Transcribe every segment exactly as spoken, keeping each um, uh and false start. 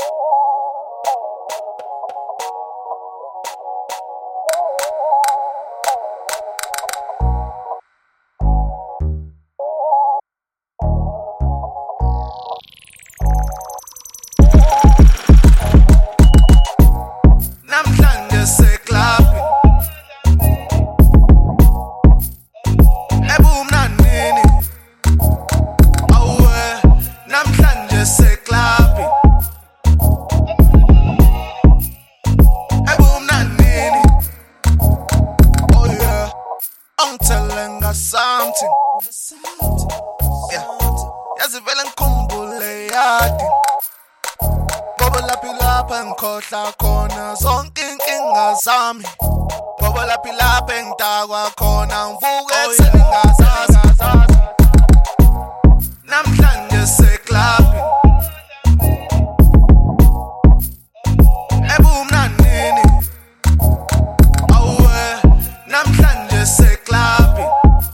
Something, yeah, yazivela ngikhumbule yadi ngoba laphi lapha engikhohlwa khona zonke inkinga zami ngoba laphi lapha engidakwa khona ngivuka ekuseni ngazazi namhlanje seklaphi ebumnanini awuwe namhlanje seklaphi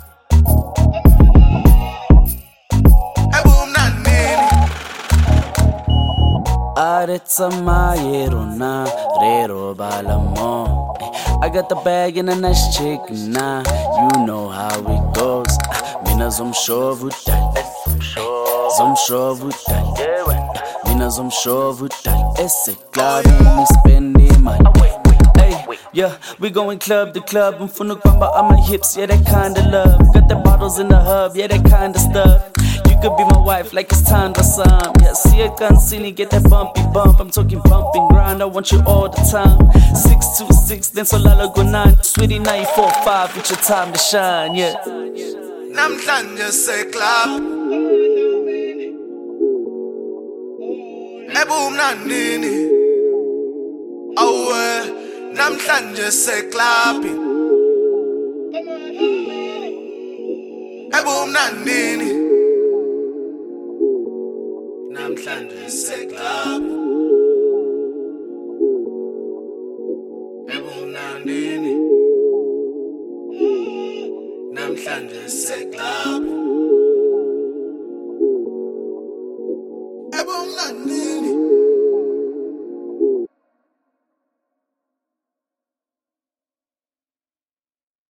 Aretsa mayero na rero balamo. I got the bag and a nice chick nah. You know how it goes. Mina zomshovu dal, zomshovu dal. Mina zomshovu dal. Ese club me spending money. Hey, yeah, we going club to club. I'm finna bamba on my hips, yeah, that kinda love. Got the bottles in the hub, yeah, that kinda stuff. You could be my wife like it's time for some. Yeah, see a cancini, get that bumpy bump. I'm talking bumping grind, I want you all the time. Six two six, then solala go nine. Sweetie nine four five, it's your time to shine, yeah. Namhlanje seklaphi ebumnanini awuwe namhlanje seklaphi ebumnanini namhlanje seklaphi ebumnanini namhlanje seklaphi ebumnanini